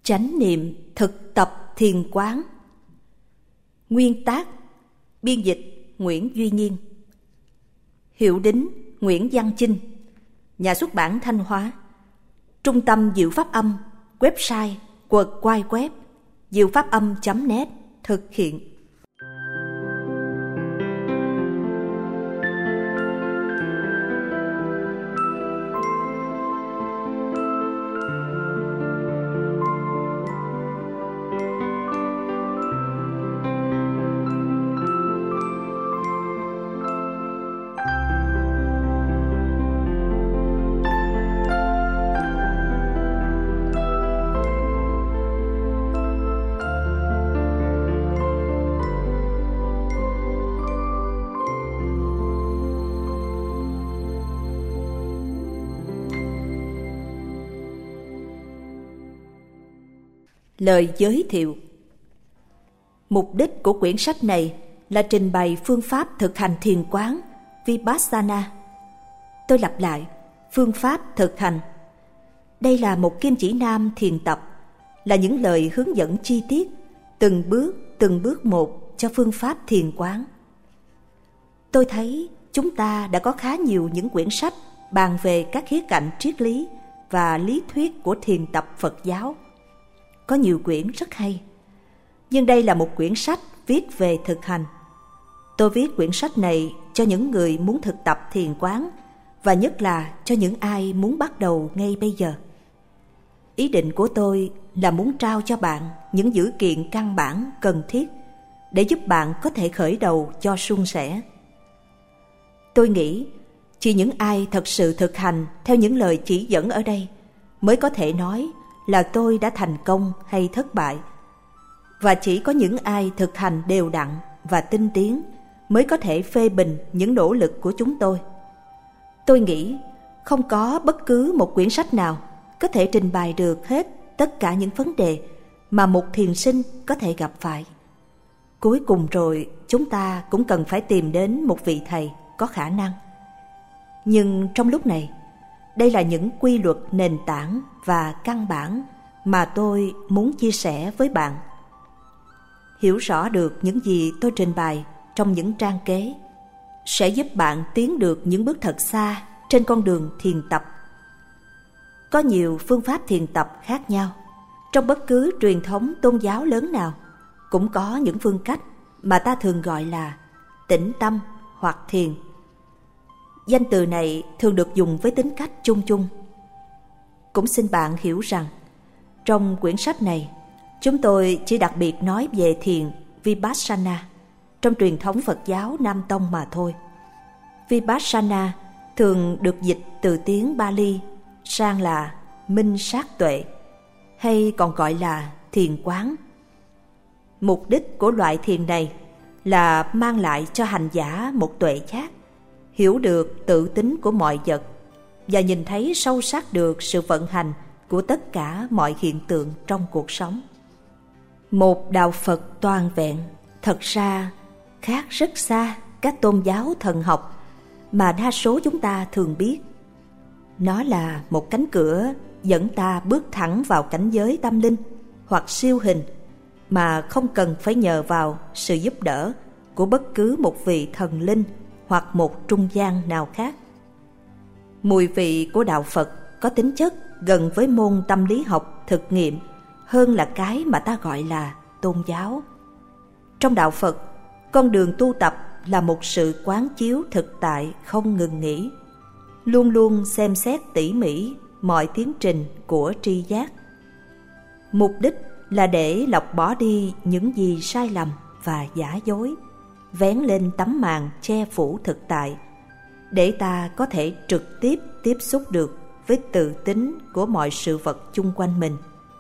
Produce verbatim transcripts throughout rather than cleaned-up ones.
Chánh niệm thực tập thiền quán. Nguyên tác, biên dịch Nguyễn Duy Nhiên. Hiệu đính Nguyễn Văn Chinh. Nhà xuất bản Thanh Hóa. Trung tâm Diệu Pháp Âm. Website w w w chấm diệu pháp âm chấm net. Thực hiện. Lời giới thiệu. Mục đích của quyển sách này là trình bày phương pháp thực hành thiền quán Vipassana. Tôi lặp lại, phương pháp thực hành. Đây là một kim chỉ nam thiền tập, là những lời hướng dẫn chi tiết, từng bước, từng bước một cho phương pháp thiền quán. Tôi thấy chúng ta đã có khá nhiều những quyển sách bàn về các khía cạnh triết lý và lý thuyết của thiền tập Phật giáo. Có nhiều quyển rất hay, nhưng đây là một quyển sách viết về thực hành. Tôi viết quyển sách này cho những người muốn thực tập thiền quán, và nhất là cho những ai muốn bắt đầu ngay bây giờ. Ý định của tôi là muốn trao cho bạn những dữ kiện căn bản cần thiết để giúp bạn có thể khởi đầu cho suôn sẻ. Tôi nghĩ chỉ những ai thật sự thực hành theo những lời chỉ dẫn ở đây mới có thể nói là tôi đã thành công hay thất bại. Và chỉ có những ai thực hành đều đặn và tinh tiến mới có thể phê bình những nỗ lực của chúng tôi. Tôi nghĩ không có bất cứ một quyển sách nào có thể trình bày được hết tất cả những vấn đề mà một thiền sinh có thể gặp phải. Cuối cùng rồi, chúng ta cũng cần phải tìm đến một vị thầy có khả năng. Nhưng trong lúc này, đây là những quy luật nền tảng và căn bản mà tôi muốn chia sẻ với bạn. Hiểu rõ được những gì tôi trình bày trong những trang kế sẽ giúp bạn tiến được những bước thật xa trên con đường thiền tập. Có nhiều phương pháp thiền tập khác nhau. Trong bất cứ truyền thống tôn giáo lớn nào cũng có những phương cách mà ta thường gọi là tĩnh tâm hoặc thiền. Danh từ này thường được dùng với tính cách chung chung. Cũng xin bạn hiểu rằng, trong quyển sách này, chúng tôi chỉ đặc biệt nói về thiền Vipassana trong truyền thống Phật giáo Nam Tông mà thôi. Vipassana thường được dịch từ tiếng Pali sang là minh sát tuệ, hay còn gọi là thiền quán. Mục đích của loại thiền này là mang lại cho hành giả một tuệ giác, hiểu được tự tính của mọi vật và nhìn thấy sâu sắc được sự vận hành của tất cả mọi hiện tượng trong cuộc sống. Một đạo Phật toàn vẹn thật ra khác rất xa các tôn giáo thần học mà đa số chúng ta thường biết. Nó là một cánh cửa dẫn ta bước thẳng vào cảnh giới tâm linh hoặc siêu hình mà không cần phải nhờ vào sự giúp đỡ của bất cứ một vị thần linh hoặc một trung gian nào khác. Mùi vị của đạo Phật có tính chất gần với môn tâm lý học thực nghiệm hơn là cái mà ta gọi là tôn giáo. Trong đạo Phật, con đường tu tập là một sự quán chiếu thực tại không ngừng nghỉ, luôn luôn xem xét tỉ mỉ mọi tiến trình của tri giác. Mục đích là để lọc bỏ đi những gì sai lầm và giả dối, vén lên tấm màn che phủ thực tại, để ta có thể trực tiếp tiếp xúc được với tự tính của mọi sự vật chung quanh mình.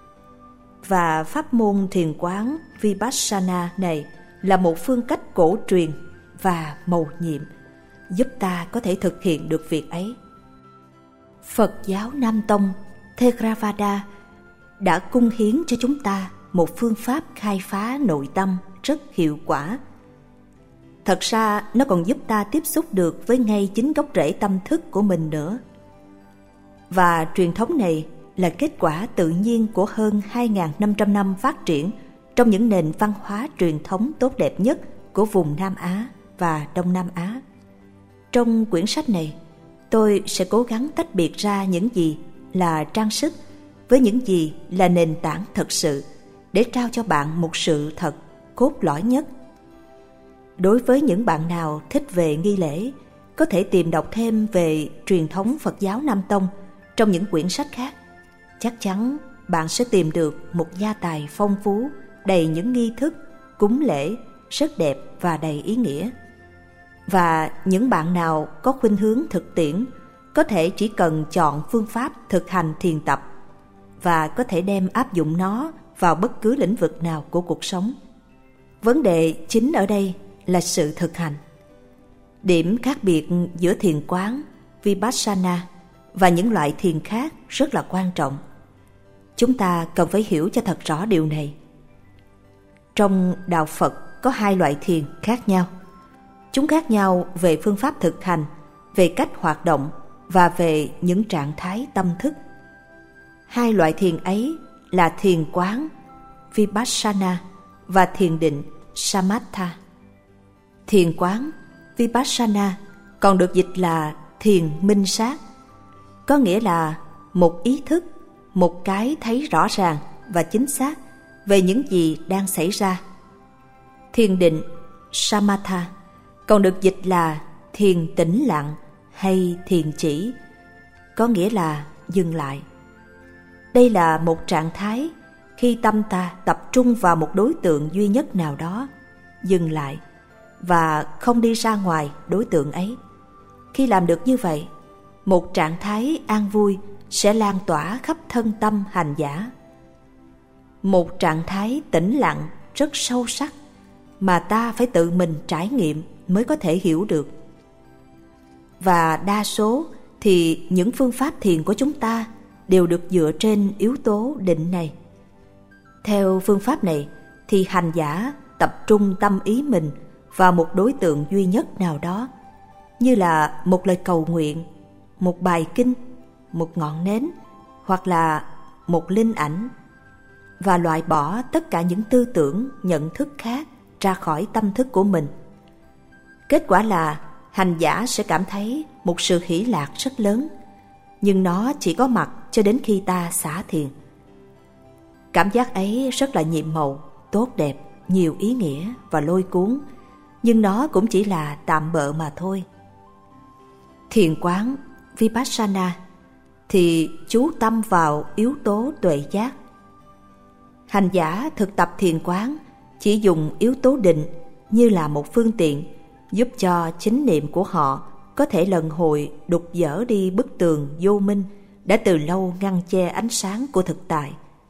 Và pháp môn thiền quán Vipassana này là một phương cách cổ truyền và mầu nhiệm, giúp ta có thể thực hiện được việc ấy. Phật giáo Nam Tông Theravada đã cung hiến cho chúng ta một phương pháp khai phá nội tâm rất hiệu quả. Thật ra nó còn giúp ta tiếp xúc được với ngay chính gốc rễ tâm thức của mình nữa. Và truyền thống này là kết quả tự nhiên của hơn hai nghìn năm trăm năm phát triển trong những nền văn hóa truyền thống tốt đẹp nhất của vùng Nam Á và Đông Nam Á. Trong quyển sách này, tôi sẽ cố gắng tách biệt ra những gì là trang sức với những gì là nền tảng thật sự để trao cho bạn một sự thật cốt lõi nhất. Đối với những bạn nào thích về nghi lễ, có thể tìm đọc thêm về truyền thống Phật giáo Nam Tông trong những quyển sách khác. Chắc chắn bạn sẽ tìm được một gia tài phong phú, đầy những nghi thức, cúng lễ, rất đẹp và đầy ý nghĩa. Và những bạn nào có khuynh hướng thực tiễn, có thể chỉ cần chọn phương pháp thực hành thiền tập và có thể đem áp dụng nó vào bất cứ lĩnh vực nào của cuộc sống. Vấn đề chính ở đây là sự thực hành. Điểm khác biệt giữa thiền quán, Vipassana và những loại thiền khác rất là quan trọng. Chúng ta cần phải hiểu cho thật rõ điều này. Trong đạo Phật có hai loại thiền khác nhau. Chúng khác nhau về phương pháp thực hành, về cách hoạt động và về những trạng thái tâm thức. Hai loại thiền ấy là thiền quán, Vipassana, và thiền định, Samatha. Thiền quán, Vipassana, còn được dịch là thiền minh sát, có nghĩa là một ý thức, một cái thấy rõ ràng và chính xác về những gì đang xảy ra. Thiền định, Samatha, còn được dịch là thiền tĩnh lặng hay thiền chỉ, có nghĩa là dừng lại. Đây là một trạng thái khi tâm ta tập trung vào một đối tượng duy nhất nào đó, dừng lại và không đi ra ngoài đối tượng ấy. Khi làm được như vậy, một trạng thái an vui sẽ lan tỏa khắp thân tâm hành giả. Một trạng thái tĩnh lặng rất sâu sắc mà ta phải tự mình trải nghiệm mới có thể hiểu được. Và đa số thì những phương pháp thiền của chúng ta đều được dựa trên yếu tố định này. Theo phương pháp này thì hành giả tập trung tâm ý mình vào một đối tượng duy nhất nào đó, như là một lời cầu nguyện, một bài kinh, một ngọn nến hoặc là một linh ảnh, và loại bỏ tất cả những tư tưởng, nhận thức khác ra khỏi tâm thức của mình. Kết quả là hành giả sẽ cảm thấy một sự hỷ lạc rất lớn, nhưng nó chỉ có mặt cho đến khi ta xả thiền. Cảm giác ấy rất là nhiệm màu, tốt đẹp, nhiều ý nghĩa và lôi cuốn, nhưng nó cũng chỉ là tạm bợ mà thôi. Thiền quán, Vipassana, thì chú tâm vào yếu tố tuệ giác. Hành giả thực tập thiền quán chỉ dùng yếu tố định như là một phương tiện giúp cho chánh niệm của họ có thể lần hồi đục dỡ đi bức tường vô minh đã từ lâu ngăn che ánh sáng của thực tại.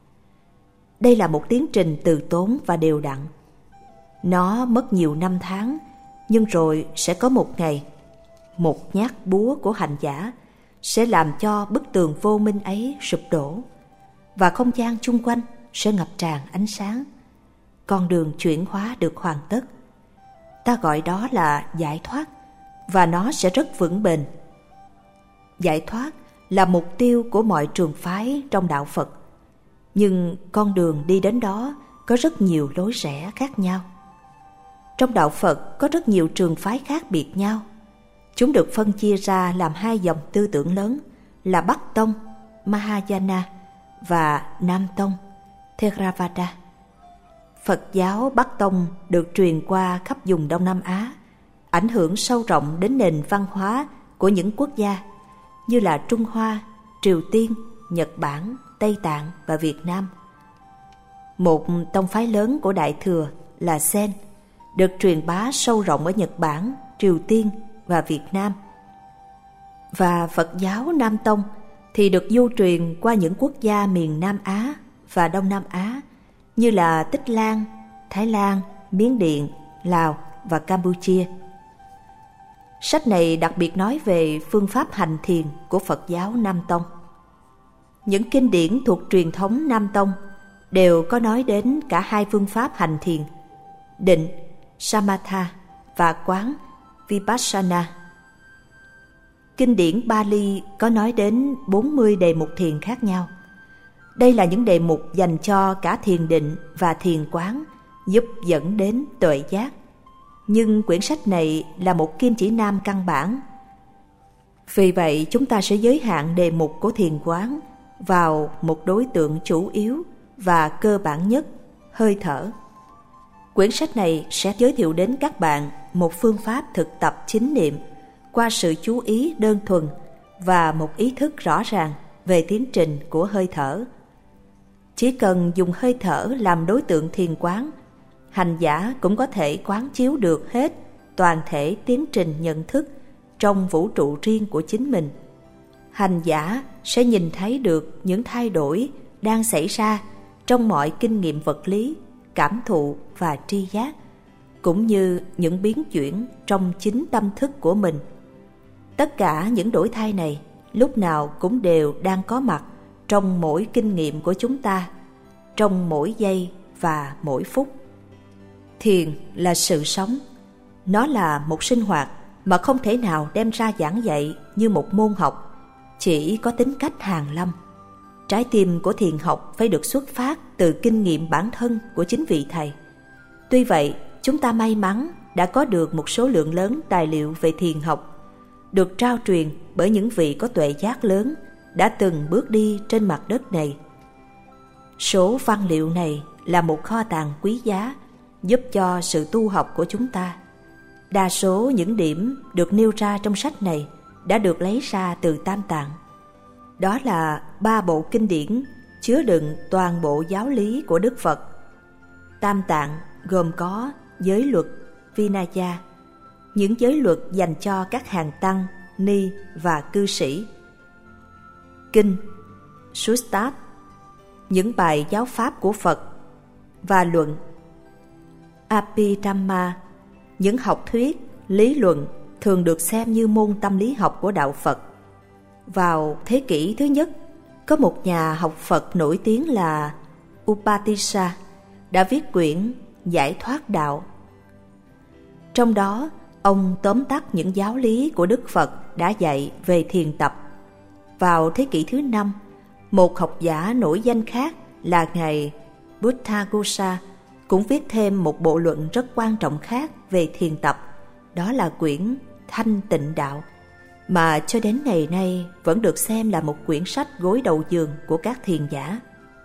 Đây là một tiến trình từ tốn và đều đặn. Nó mất nhiều năm tháng, nhưng rồi sẽ có một ngày, một nhát búa của hành giả sẽ làm cho bức tường vô minh ấy sụp đổ, và không gian chung quanh sẽ ngập tràn ánh sáng. Con đường chuyển hóa được hoàn tất. Ta gọi đó là giải thoát, và nó sẽ rất vững bền. Giải thoát là mục tiêu của mọi trường phái trong đạo Phật, nhưng con đường đi đến đó có rất nhiều lối rẽ khác nhau. Trong đạo Phật có rất nhiều trường phái khác biệt nhau. Chúng được phân chia ra làm hai dòng tư tưởng lớn là Bắc Tông, Mahayana, và Nam Tông, Theravada. Phật giáo Bắc Tông được truyền qua khắp vùng Đông Nam Á, ảnh hưởng sâu rộng đến nền văn hóa của những quốc gia như là Trung Hoa, Triều Tiên, Nhật Bản, Tây Tạng và Việt Nam. Một tông phái lớn của Đại Thừa là Zen được truyền bá sâu rộng ở Nhật Bản, Triều Tiên và Việt Nam. Và Phật giáo Nam Tông thì được du truyền qua những quốc gia miền Nam Á và Đông Nam Á như là Tích Lan, Thái Lan, Miến Điện, Lào và Campuchia. Sách này đặc biệt nói về phương pháp hành thiền của Phật giáo Nam Tông. Những kinh điển thuộc truyền thống Nam Tông đều có nói đến cả hai phương pháp hành thiền, định, Samatha, và quán, Vipassana. Kinh điển Bali có nói đến bốn mươi đề mục thiền khác nhau, Đây là những đề mục dành cho cả thiền định và thiền quán, giúp dẫn đến tuệ giác. Nhưng quyển sách này là một kim chỉ nam căn bản. Vì vậy chúng ta sẽ giới hạn đề mục của thiền quán vào một đối tượng chủ yếu và cơ bản nhất, hơi thở. Quyển sách này sẽ giới thiệu đến các bạn một phương pháp thực tập chánh niệm qua sự chú ý đơn thuần và một ý thức rõ ràng về tiến trình của hơi thở. Chỉ cần dùng hơi thở làm đối tượng thiền quán, hành giả cũng có thể quán chiếu được hết toàn thể tiến trình nhận thức trong vũ trụ riêng của chính mình. Hành giả sẽ nhìn thấy được những thay đổi đang xảy ra trong mọi kinh nghiệm vật lý, cảm thụ và tri giác, cũng như những biến chuyển trong chính tâm thức của mình. Tất cả những đổi thay này lúc nào cũng đều đang có mặt trong mỗi kinh nghiệm của chúng ta, trong mỗi giây và mỗi phút. Thiền là sự sống. Nó là một sinh hoạt mà không thể nào đem ra giảng dạy như một môn học, chỉ có tính cách hàn lâm. Trái tim của thiền học phải được xuất phát từ kinh nghiệm bản thân của chính vị thầy. Tuy vậy, chúng ta may mắn đã có được một số lượng lớn tài liệu về thiền học, được trao truyền bởi những vị có tuệ giác lớn đã từng bước đi trên mặt đất này. Số văn liệu này là một kho tàng quý giá giúp cho sự tu học của chúng ta. Đa số những điểm được nêu ra trong sách này đã được lấy ra từ Tam Tạng. Đó là ba bộ kinh điển chứa đựng toàn bộ giáo lý của Đức Phật. Tam Tạng gồm có giới luật, Vinaya, những giới luật dành cho các hàng tăng, ni và cư sĩ. Kinh, Sutta, những bài giáo pháp của Phật, và luận, Abhidhamma, những học thuyết, lý luận thường được xem như môn tâm lý học của đạo Phật. Vào thế kỷ thứ nhất, có một nhà học Phật nổi tiếng là Upatissa đã viết quyển Giải thoát đạo. Trong đó, ông tóm tắt những giáo lý của Đức Phật đã dạy về thiền tập. Vào thế kỷ thứ năm, một học giả nổi danh khác là Ngài Buddhaghosa cũng viết thêm một bộ luận rất quan trọng khác về thiền tập, đó là quyển Thanh Tịnh Đạo, mà cho đến ngày nay vẫn được xem là một quyển sách gối đầu giường của các thiền giả.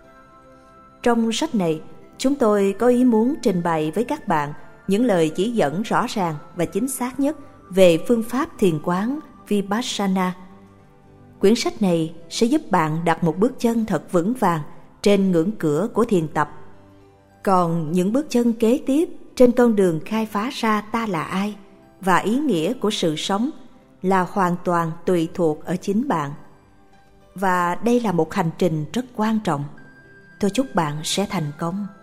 Trong sách này, chúng tôi có ý muốn trình bày với các bạn những lời chỉ dẫn rõ ràng và chính xác nhất về phương pháp thiền quán Vipassana. Quyển sách này sẽ giúp bạn đặt một bước chân thật vững vàng trên ngưỡng cửa của thiền tập. Còn những bước chân kế tiếp trên con đường khai phá ra ta là ai và ý nghĩa của sự sống là hoàn toàn tùy thuộc ở chính bạn. Và đây là một hành trình rất quan trọng. Tôi chúc bạn sẽ thành công.